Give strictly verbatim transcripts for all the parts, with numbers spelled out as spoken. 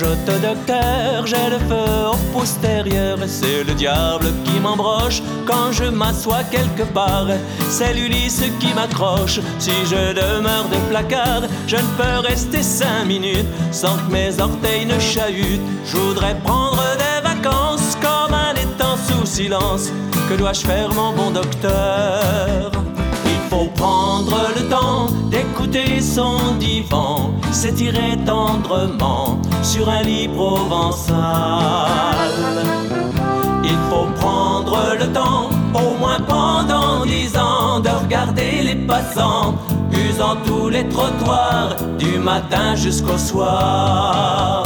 bougeotte docteur, j'ai le feu au postérieur. C'est le diable qui m'embroche quand je m'assois quelque part. C'est l'Ulysse qui m'accroche si je demeure de placard. Je ne peux rester cinq minutes sans que mes orteils ne chahutent. Je voudrais prendre des vacances comme un étang sous silence. Que dois-je faire, mon bon docteur? Il faut prendre le temps d'écouter son divan, s'étirer tendrement sur un lit provençal. Il faut prendre le temps, au moins pendant dix ans, de regarder les passants, usant tous les trottoirs, du matin jusqu'au soir.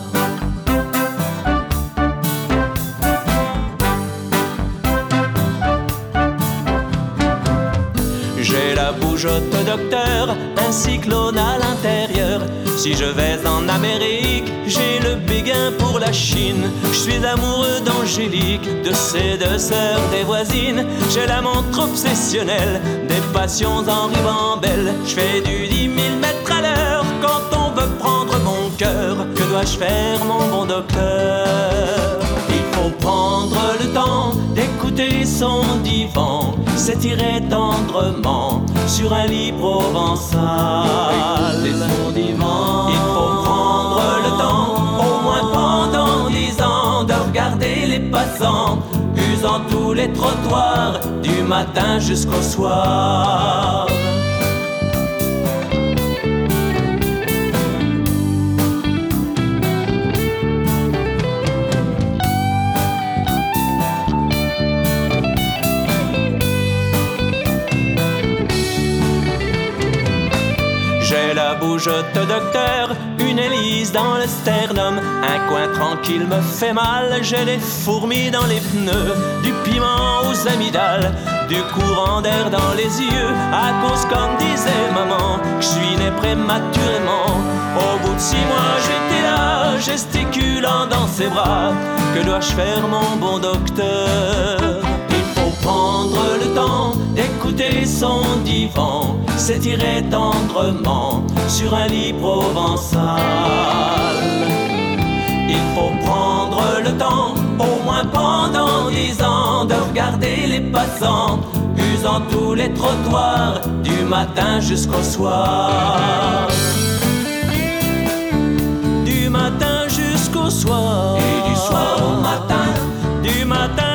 J'ai la bougeotte docteur, un cyclone à l'intérieur. Si je vais en Amérique, j'ai le béguin pour la Chine. Je suis amoureux d'Angélique, de ses deux sœurs, des voisines. J'ai la montre obsessionnelle, des passions en ribambelle. Je fais du dix mille mètres à l'heure quand on veut prendre mon cœur. Que dois-je faire, mon bon docteur? Il faut prendre le temps d'écouter son divan, s'étirer tendrement sur un lit provençal. Il faut prendre le temps, au moins pendant dix ans, de regarder les passants, usant tous les trottoirs, du matin jusqu'au soir. J'ai la bougeotte docteur, une hélice dans le sternum. Un coin tranquille me fait mal, j'ai des fourmis dans les pneus. Du piment aux amygdales, du courant d'air dans les yeux. À cause, comme disait maman, je suis né prématurément. Au bout de six mois j'étais là, gesticulant dans ses bras. Que dois-je faire, mon bon docteur? Il faut prendre le temps d'écouter son divan, s'étirer tendrement sur un lit provençal. Il faut prendre le temps, au moins pendant dix ans, de regarder les passants, usant tous les trottoirs, du matin jusqu'au soir. Du matin jusqu'au soir, et du soir au matin, du matin